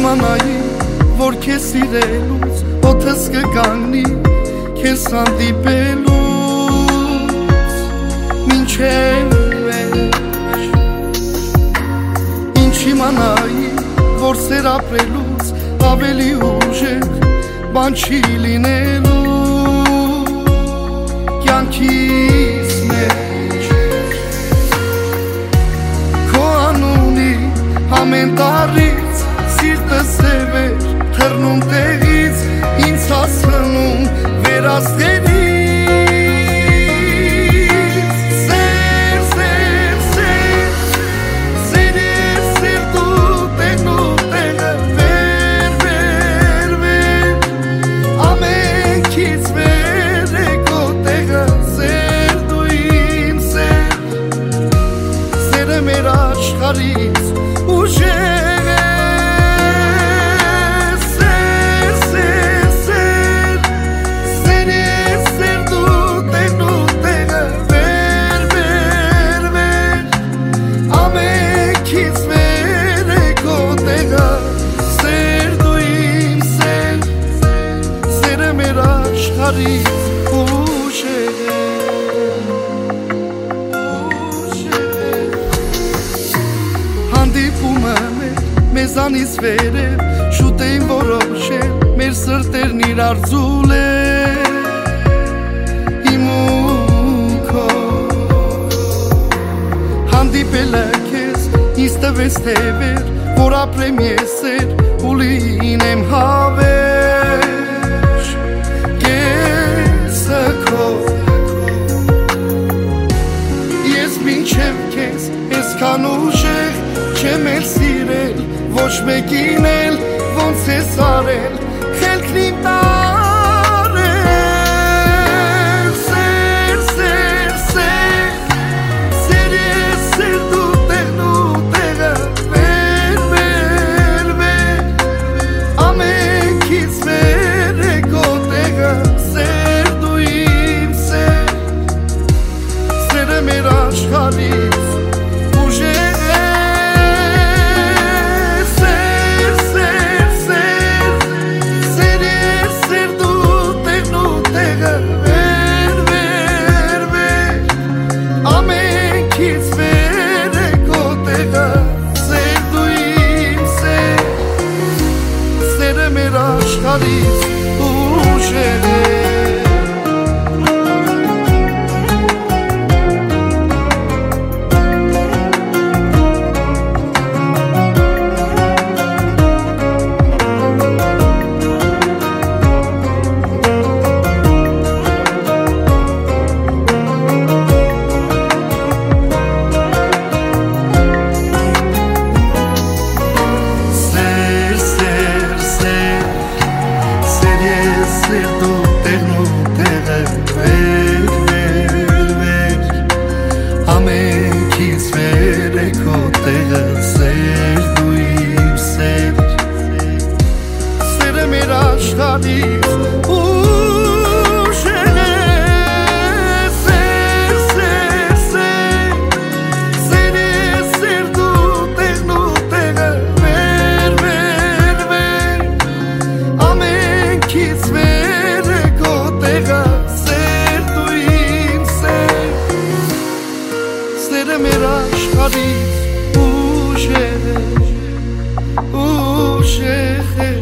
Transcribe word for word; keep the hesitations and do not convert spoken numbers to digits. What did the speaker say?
Իմանայի, որ քեզ սիրելուց օդս կկանգնի քեզ հանդիպելուց մինչև վերջ Ինչ իմանայի, որ սեր ապրելուց ավելի ուժեղ բան չի լինելու կյանքիս մեջ Քո անունի ամեն տարից սիրտս ձևեր թռնում տեղից ինձ հասնում վերաստերից Սեր, սեր, սեր, սեր ես սեր դու տեղն ու տեղը վեր, վեր, վեր ամենքից վեր է քո տեղը սեր դու իմ սեր Սերը մեր աշխարհից ուժեղ Հանդիպումը մեր մեզանից վեր է շուտ էին որոշել մեր սրտերն իրար ձուլել իմ ու քո Հանդիպելը քեզ ինձ տվեց թևեր որ ապրեմ ես սեր ու լինեմ հավերժ Կեսը քո Ես մինչև քեզ այսքան ուժեղ չեմ էլ սիրել ոչ մեկին էլ ոնց ես արել խելքն իմ տարել Սեր, սեր, սեր Սեր ես սեր դու տեղն ու տեղը վեր, վեր, վեր ամենքից վեր է քո տեղը սեր դու իմ սեր Սերը մեր աշխարհից ուժեղ է Աշխարհից ուժեղ է Աշխարհից ուժեղ, ուժեղ